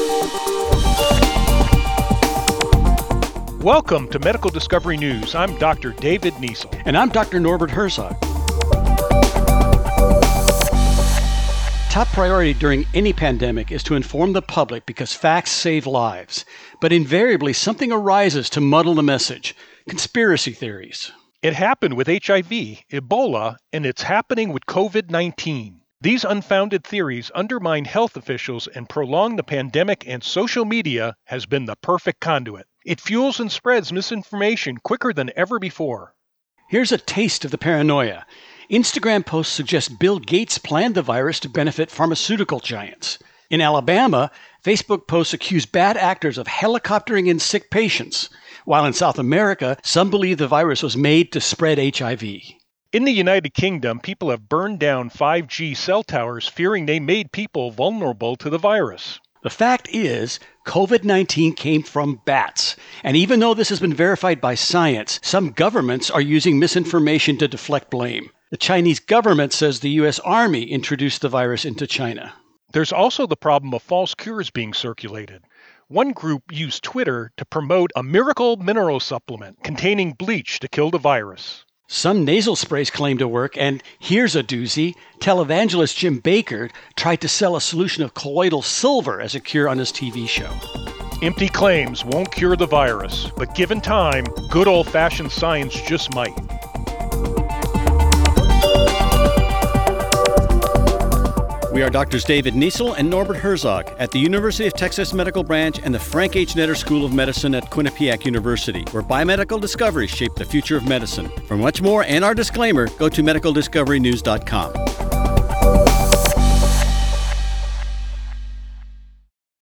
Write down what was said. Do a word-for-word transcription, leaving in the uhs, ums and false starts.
Welcome to Medical Discovery News. I'm Doctor David Niesel. And I'm Doctor Norbert Herzog. Top priority during any pandemic is to inform the public because facts save lives. But invariably, something arises to muddle the message. Conspiracy theories. It happened with H I V, Ebola, and it's happening with covid nineteen. These unfounded theories undermine health officials and prolong the pandemic, and social media has been the perfect conduit. It fuels and spreads misinformation quicker than ever before. Here's a taste of the paranoia. Instagram posts suggest Bill Gates planned the virus to benefit pharmaceutical giants. In Alabama, Facebook posts accuse bad actors of helicoptering in sick patients, while in South America, some believe the virus was made to spread H I V. In the United Kingdom, people have burned down five G cell towers fearing they made people vulnerable to the virus. The fact is, covid nineteen came from bats. And even though this has been verified by science, some governments are using misinformation to deflect blame. The Chinese government says the U S Army introduced the virus into China. There's also the problem of false cures being circulated. One group used Twitter to promote a miracle mineral supplement containing bleach to kill the virus. Some nasal sprays claim to work, and here's a doozy. Televangelist Jim Bakker tried to sell a solution of colloidal silver as a cure on his T V show. Empty claims won't cure the virus, but given time, good old-fashioned science just might. We are Doctors David Niesel and Norbert Herzog at the University of Texas Medical Branch and the Frank H. Netter School of Medicine at Quinnipiac University, where biomedical discoveries shape the future of medicine. For much more and our disclaimer, go to medical discovery news dot com.